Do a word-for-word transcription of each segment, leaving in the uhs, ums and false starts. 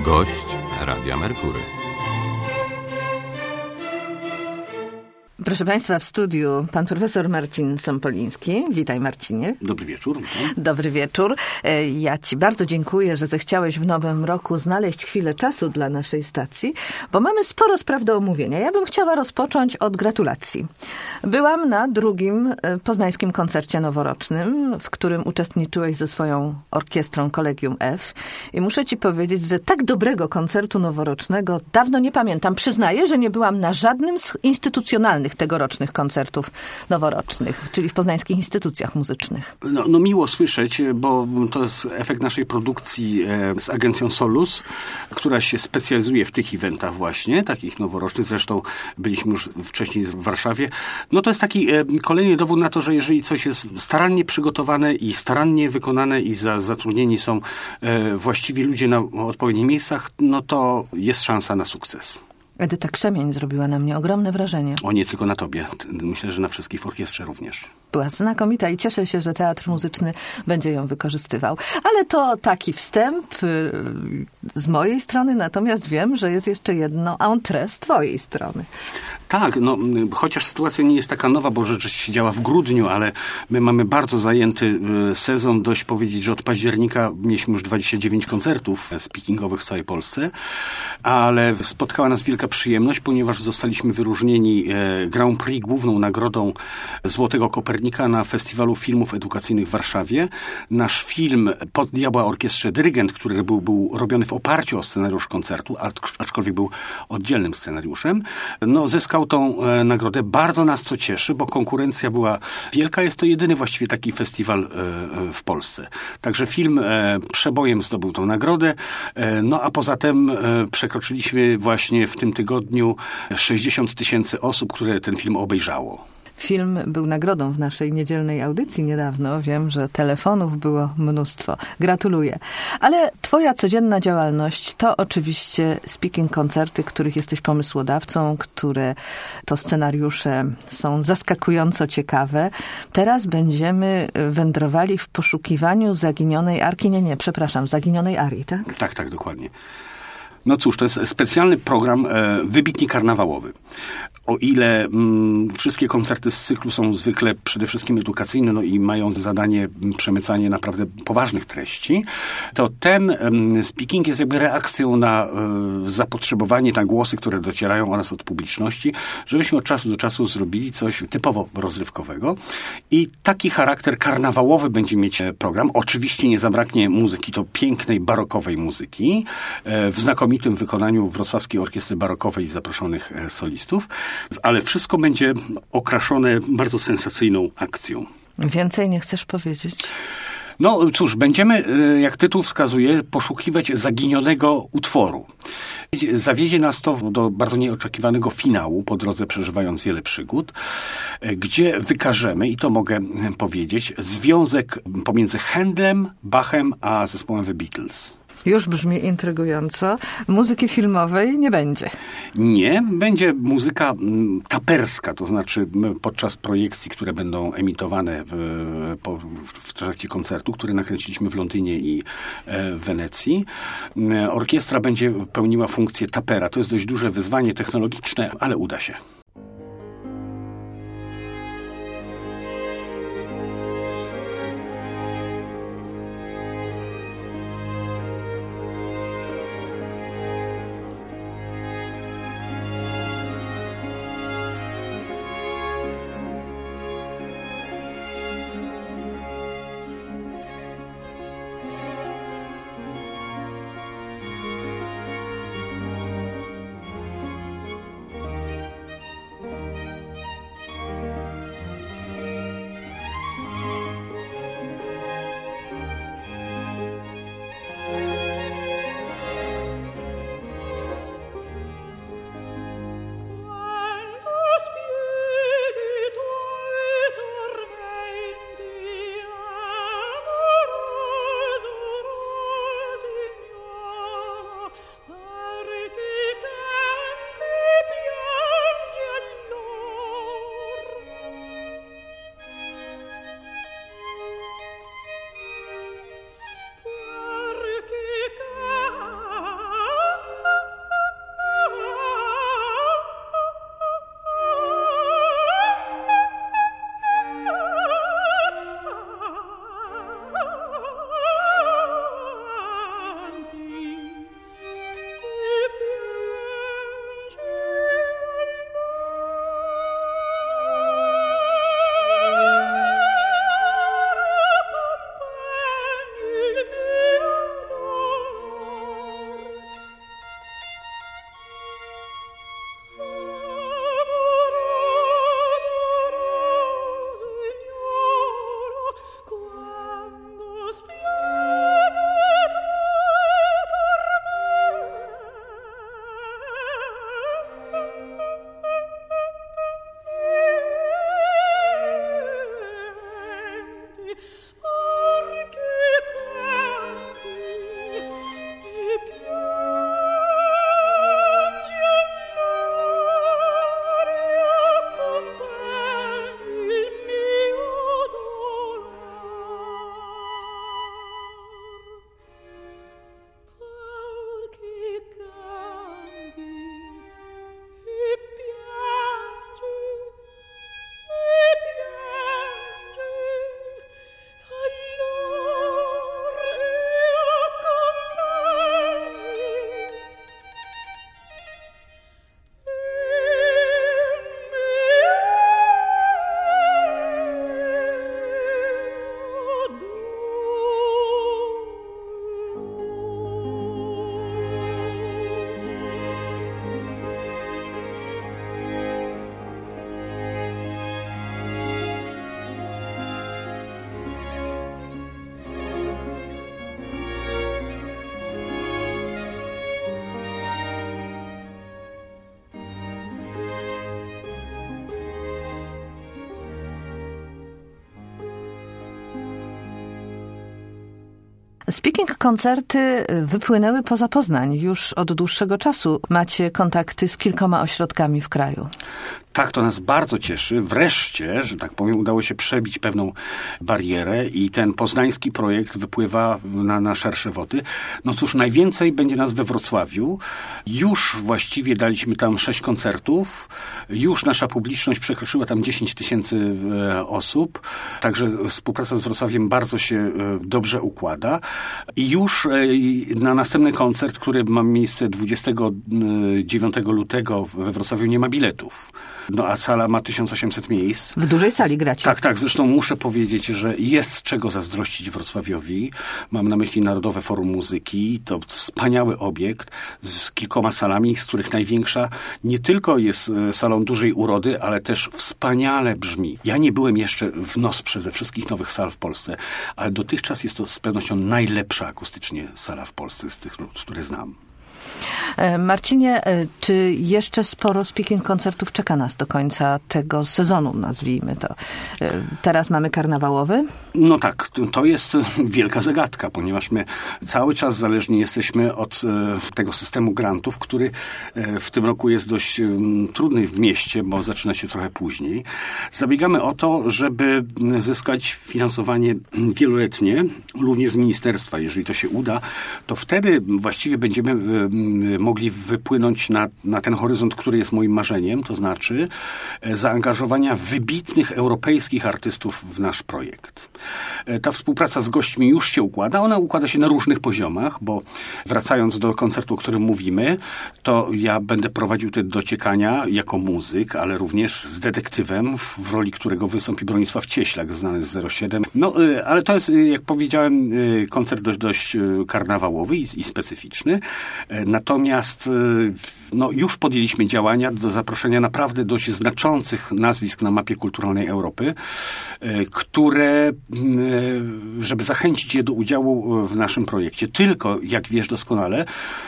Gość Radia Merkury. Proszę Państwa, w studiu pan profesor Marcin Sąpoliński. Witaj, Marcinie. Dobry wieczór. Witam. Dobry wieczór. Ja Ci bardzo dziękuję, że zechciałeś w nowym roku znaleźć chwilę czasu dla naszej stacji, bo mamy sporo spraw do omówienia. Ja bym chciała rozpocząć od gratulacji. Byłam na drugim poznańskim koncercie noworocznym, w którym uczestniczyłeś ze swoją orkiestrą Collegium F. I muszę Ci powiedzieć, że tak dobrego koncertu noworocznego dawno nie pamiętam. Przyznaję, że nie byłam na żadnym z instytucjonalnych tegorocznych koncertów noworocznych, czyli w poznańskich instytucjach muzycznych. No, no miło słyszeć, bo to jest efekt naszej produkcji e, z agencją Solus, która się specjalizuje w tych eventach właśnie, takich noworocznych. Zresztą byliśmy już wcześniej w Warszawie. No to jest taki e, kolejny dowód na to, że jeżeli coś jest starannie przygotowane i starannie wykonane i za, zatrudnieni są e, właściwi ludzie na odpowiednich miejscach, no to jest szansa na sukces. Edyta Krzemień zrobiła na mnie ogromne wrażenie. O, nie tylko na tobie. Myślę, że na wszystkich w orkiestrze również. Była znakomita i cieszę się, że Teatr Muzyczny będzie ją wykorzystywał. Ale to taki wstęp z mojej strony, natomiast wiem, że jest jeszcze jedno entrée z twojej strony. Tak, no chociaż sytuacja nie jest taka nowa, bo rzecz się działa w grudniu, ale my mamy bardzo zajęty sezon. Dość powiedzieć, że od października mieliśmy już dwadzieścia dziewięć koncertów speakingowych w całej Polsce, ale spotkała nas wielka przyjemność, ponieważ zostaliśmy wyróżnieni Grand Prix, główną nagrodą Złotego Kopernika na Festiwalu Filmów Edukacyjnych w Warszawie. Nasz film Pod diabła orkiestrze Dyrygent, który był, był robiony w oparciu o scenariusz koncertu, aczkolwiek był oddzielnym scenariuszem, no zyskał tą e, nagrodę. Bardzo nas to cieszy, bo konkurencja była wielka. Jest to jedyny właściwie taki festiwal e, w Polsce. Także film e, przebojem zdobył tą nagrodę. E, no a poza tym e, przekroczyliśmy właśnie w tym tygodniu sześćdziesiąt tysięcy osób, które ten film obejrzało. Film był nagrodą w naszej niedzielnej audycji niedawno. Wiem, że telefonów było mnóstwo. Gratuluję. Ale twoja codzienna działalność to oczywiście speaking koncerty, których jesteś pomysłodawcą, które to scenariusze są zaskakująco ciekawe. Teraz będziemy wędrowali w poszukiwaniu zaginionej arki. Nie, nie, przepraszam, zaginionej arii, tak? Tak, tak, dokładnie. No cóż, to jest specjalny program e, wybitnie karnawałowy. O ile mm, wszystkie koncerty z cyklu są zwykle przede wszystkim edukacyjne, no i mają za zadanie przemycanie naprawdę poważnych treści, to ten em, speaking jest jakby reakcją na e, zapotrzebowanie, na głosy, które docierają oraz od publiczności, żebyśmy od czasu do czasu zrobili coś typowo rozrywkowego. I taki charakter karnawałowy będzie mieć program. Oczywiście nie zabraknie muzyki, to pięknej, barokowej muzyki, e, w znakomitym w wykonaniu Wrocławskiej Orkiestry Barokowej i zaproszonych solistów, ale wszystko będzie okraszone bardzo sensacyjną akcją. Więcej nie chcesz powiedzieć? No cóż, będziemy, jak tytuł wskazuje, poszukiwać zaginionego utworu. Zawiedzie nas to do bardzo nieoczekiwanego finału, po drodze przeżywając wiele przygód, gdzie wykażemy, i to mogę powiedzieć, związek pomiędzy Handlem, Bachem a zespołem The Beatles. Już brzmi intrygująco. Muzyki filmowej nie będzie. Nie, będzie muzyka taperska, to znaczy podczas projekcji, które będą emitowane w, po, w trakcie koncertu, który nakręciliśmy w Londynie i w Wenecji. Orkiestra będzie pełniła funkcję tapera. To jest dość duże wyzwanie technologiczne, ale uda się. Speaking koncerty wypłynęły poza Poznań. Już od dłuższego czasu macie kontakty z kilkoma ośrodkami w kraju. Tak, to nas bardzo cieszy. Wreszcie, że tak powiem, udało się przebić pewną barierę i ten poznański projekt wypływa na, na szersze wody. No cóż, najwięcej będzie nas we Wrocławiu. Już właściwie daliśmy tam sześć koncertów. Już nasza publiczność przekroczyła tam dziesięć tysięcy e, osób. Także współpraca z Wrocławiem bardzo się e, dobrze układa. I już e, na następny koncert, który ma miejsce dwudziestego dziewiątego lutego we Wrocławiu, nie ma biletów. No a sala ma tysiąc osiemset miejsc. W dużej sali gracie. Tak, tak. Zresztą muszę powiedzieć, że jest czego zazdrościć Wrocławiowi. Mam na myśli Narodowe Forum Muzyki. To wspaniały obiekt z kilkoma salami, z których największa nie tylko jest salą dużej urody, ale też wspaniale brzmi. Ja nie byłem jeszcze w Nosprze ze wszystkich nowych sal w Polsce, ale dotychczas jest to z pewnością najlepsza akustycznie sala w Polsce z tych, które znam. Marcinie, czy jeszcze sporo speaking koncertów czeka nas do końca tego sezonu, nazwijmy to? Teraz mamy karnawałowy? No tak, to jest wielka zagadka, ponieważ my cały czas zależni jesteśmy od tego systemu grantów, który w tym roku jest dość trudny w mieście, bo zaczyna się trochę później. Zabiegamy o to, żeby zyskać finansowanie wieloletnie, również z ministerstwa. Jeżeli to się uda, to wtedy właściwie będziemy mogli wypłynąć na, na ten horyzont, który jest moim marzeniem, to znaczy zaangażowania wybitnych europejskich artystów w nasz projekt. Ta współpraca z gośćmi już się układa. Ona układa się na różnych poziomach, bo wracając do koncertu, o którym mówimy, to ja będę prowadził te dociekania jako muzyk, ale również z detektywem, w roli którego wystąpi Bronisław Cieślak, znany z zero siedem. No, ale to jest, jak powiedziałem, koncert dość, dość karnawałowy i, i specyficzny. Natomiast no, już podjęliśmy działania do zaproszenia naprawdę dość znaczących nazwisk na mapie kulturalnej Europy, które, żeby zachęcić je do udziału w naszym projekcie. Tylko, jak wiesz doskonale,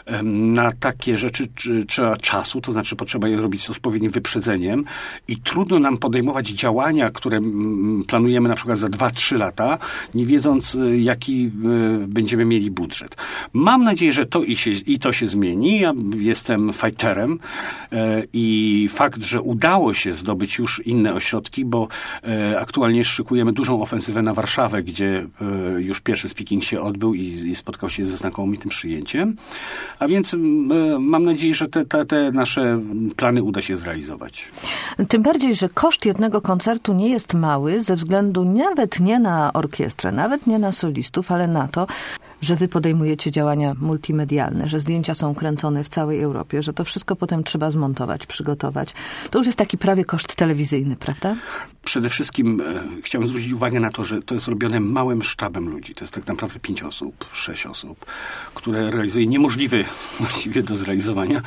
na takie rzeczy trzeba czasu, to znaczy potrzeba je robić z odpowiednim wyprzedzeniem i trudno nam podejmować działania, które planujemy na przykład za dwa trzy lata, nie wiedząc, jaki będziemy mieli budżet. Mam nadzieję, że to i, się, i to się zmieni. Ja jestem fighterem e, i fakt, że udało się zdobyć już inne ośrodki, bo e, aktualnie szykujemy dużą ofensywę na Warszawę, gdzie e, już pierwszy speaking się odbył i, i spotkał się ze znakomitym przyjęciem. A więc e, mam nadzieję, że te, te, te nasze plany uda się zrealizować. Tym bardziej, że koszt jednego koncertu nie jest mały, ze względu nawet nie na orkiestrę, nawet nie na solistów, ale na to, że wy podejmujecie działania multimedialne, że zdjęcia są kręcone w całej Europie, że to wszystko potem trzeba zmontować, przygotować. To już jest taki prawie koszt telewizyjny, prawda? Przede wszystkim e, chciałem zwrócić uwagę na to, że to jest robione małym sztabem ludzi. To jest tak naprawdę pięć osób, sześć osób, które realizuje niemożliwy właściwie do zrealizowania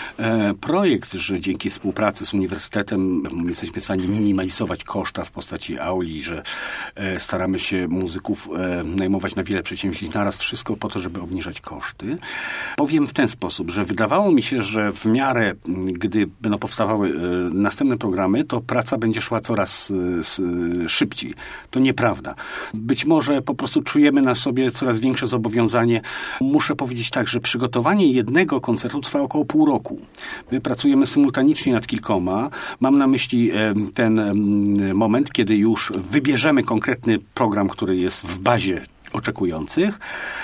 e, projekt, że dzięki współpracy z uniwersytetem jesteśmy w stanie minimalizować koszta w postaci auli, że e, staramy się muzyków e, najmować na wiele przedsięwzięć naraz, wszystko po to, żeby obniżać koszty. Powiem w ten sposób, że wydawało mi się, że w miarę, gdy będą powstawały e, następne programy, to praca będzie szła coraz szybciej. To nieprawda. Być może po prostu czujemy na sobie coraz większe zobowiązanie. Muszę powiedzieć tak, że przygotowanie jednego koncertu trwa około pół roku. My pracujemy symultanicznie nad kilkoma. Mam na myśli ten moment, kiedy już wybierzemy konkretny program, który jest w bazie oczekujących,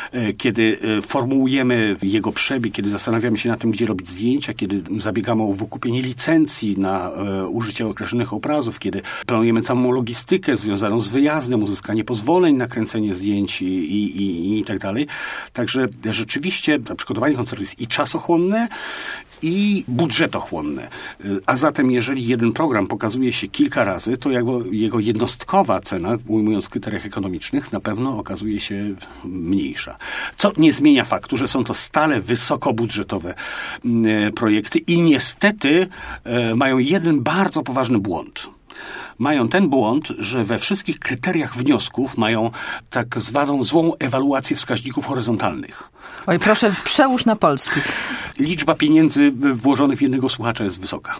kiedy formułujemy jego przebieg, kiedy zastanawiamy się nad tym, gdzie robić zdjęcia, kiedy zabiegamy o wykupienie licencji na e, użycie określonych obrazów, kiedy planujemy całą logistykę związaną z wyjazdem, uzyskanie pozwoleń na kręcenie zdjęć i, i, i, i tak dalej. Także rzeczywiście przygotowanie koncertu jest i czasochłonne, i budżetochłonne. A zatem, jeżeli jeden program pokazuje się kilka razy, to jego, jego jednostkowa cena, ujmując w kryteriach ekonomicznych, na pewno okazuje się mniejsza. Co nie zmienia faktu, że są to stale wysokobudżetowe e, projekty i niestety e, mają jeden bardzo poważny błąd. Mają ten błąd, że we wszystkich kryteriach wniosków mają tak zwaną złą ewaluację wskaźników horyzontalnych. Oj, proszę, przełóż na polski. Liczba pieniędzy włożonych w jednego słuchacza jest wysoka.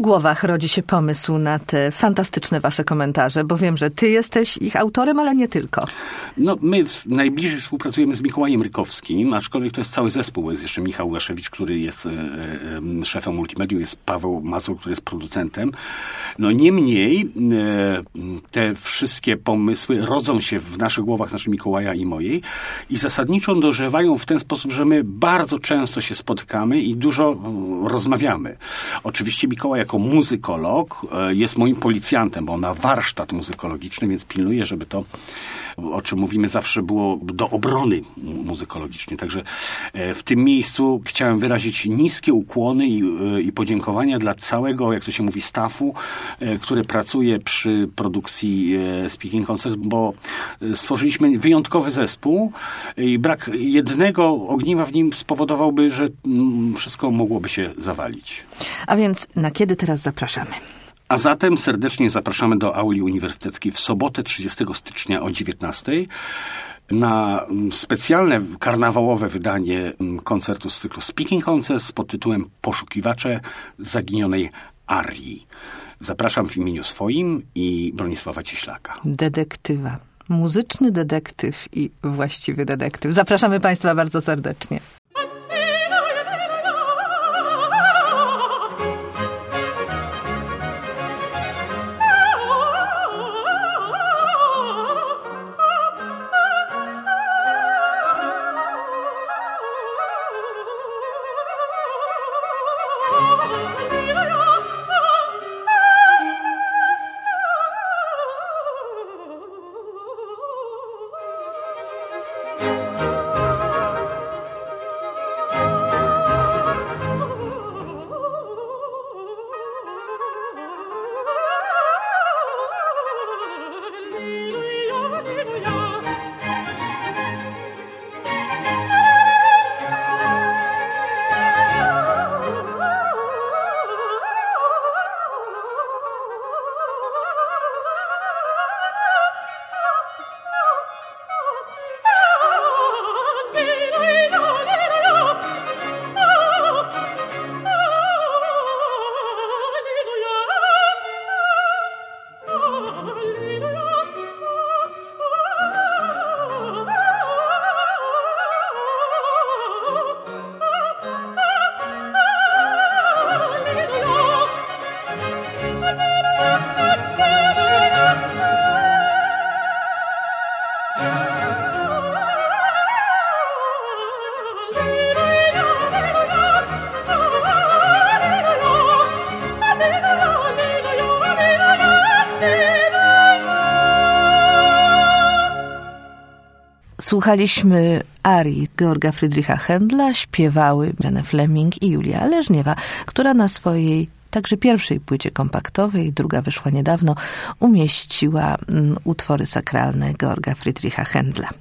głowach rodzi się pomysł na te fantastyczne wasze komentarze? Bo wiem, że ty jesteś ich autorem, ale nie tylko. No, my w, najbliżej współpracujemy z Mikołajem Rykowskim, aczkolwiek to jest cały zespół. Jest jeszcze Michał Łaszewicz, który jest e, e, szefem multimediów, jest Paweł Mazur, który jest producentem. No niemniej e, te wszystkie pomysły rodzą się w naszych głowach, naszych Mikołaja i mojej i zasadniczo dojrzewają w ten sposób, że my bardzo często się spotykamy i dużo rozmawiamy. Oczywiście Mikołaj jako muzykolog e, jest moim policjantem, bo on ma warsztat muzykologiczny, więc pilnuje, żeby to, o czym mówimy, zawsze było do obrony muzykologicznej. Także w tym miejscu chciałem wyrazić niskie ukłony i, i podziękowania dla całego, jak to się mówi, staffu, który pracuje przy produkcji Speaking Concerts, bo stworzyliśmy wyjątkowy zespół i brak jednego ogniwa w nim spowodowałby, że wszystko mogłoby się zawalić. A więc na kiedy teraz zapraszamy? A zatem serdecznie zapraszamy do auli uniwersyteckiej w sobotę trzydziestego stycznia o dziewiętnastej na specjalne karnawałowe wydanie koncertu z cyklu Speaking Concerts pod tytułem Poszukiwacze zaginionej arii. Zapraszam w imieniu swoim i Bronisława Cieślaka. Detektywa. Muzyczny detektyw i właściwy detektyw. Zapraszamy Państwa bardzo serdecznie. Słuchaliśmy arii Georga Friedricha Händla, śpiewały Irene Fleming i Julia Leżniewa, która na swojej także pierwszej płycie kompaktowej, druga wyszła niedawno, umieściła utwory sakralne Georga Friedricha Händla.